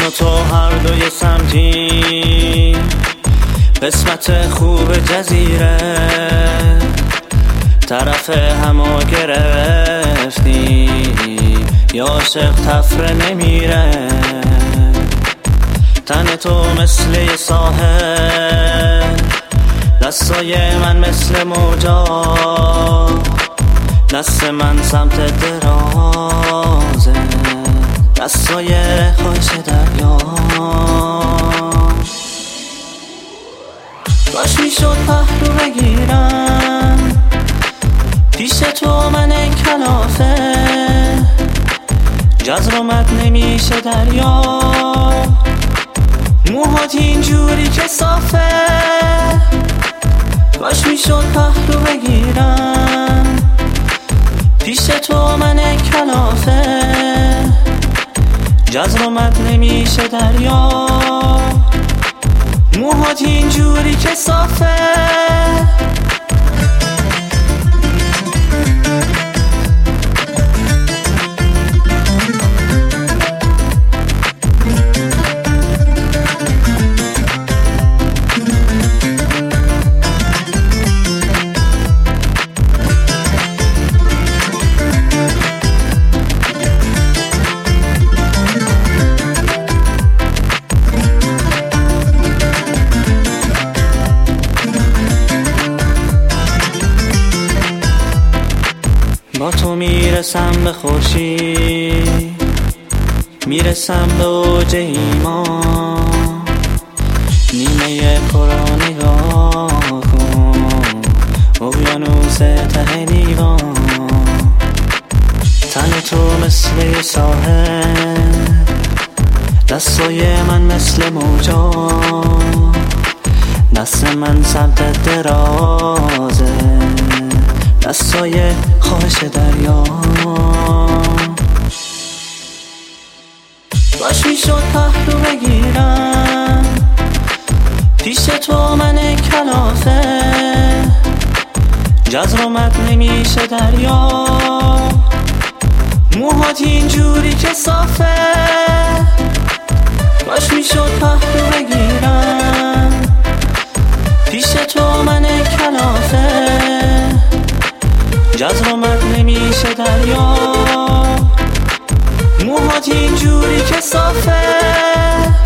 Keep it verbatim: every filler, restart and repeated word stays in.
و تو هر دوی سمتی، قسمت خوب جزیره، طرف همو گرفتی، یا عاشق تفره نمیره. تن تو مثل یه ساحل، دستای من مثل موجا، دست من سمت درازه، دستای خواهش دریا. باش میشد پهلو بگیرم پیش تو، من این کلافه جزر اومد نمیشه دریا. موهات اینجوری که صافه، باش میشد پهلو بگیرم پیش تو، من این کلافه جزر اومد نمیشه دریا. موهات اینجوری که صافه. با تو میرسم به خورشید، میرسم به اوج ایمان. نیمه پرو نگاه کن، اقیانوس ته دیوان. تن تو مثل یه ساحل، دستای من مثل موجا، دست من سمت درازه، دستای خواهش دریا. باش میشد پهلو بگیرم پیش تو، من این کلافه جزر اومد نمیشه دریا. موهات اینجوری که صافه، باش میشد پهلو بگیرم پیش تو، من این کلافه جزر اومد نمیشه دریا. موهات اینجوری که صافه.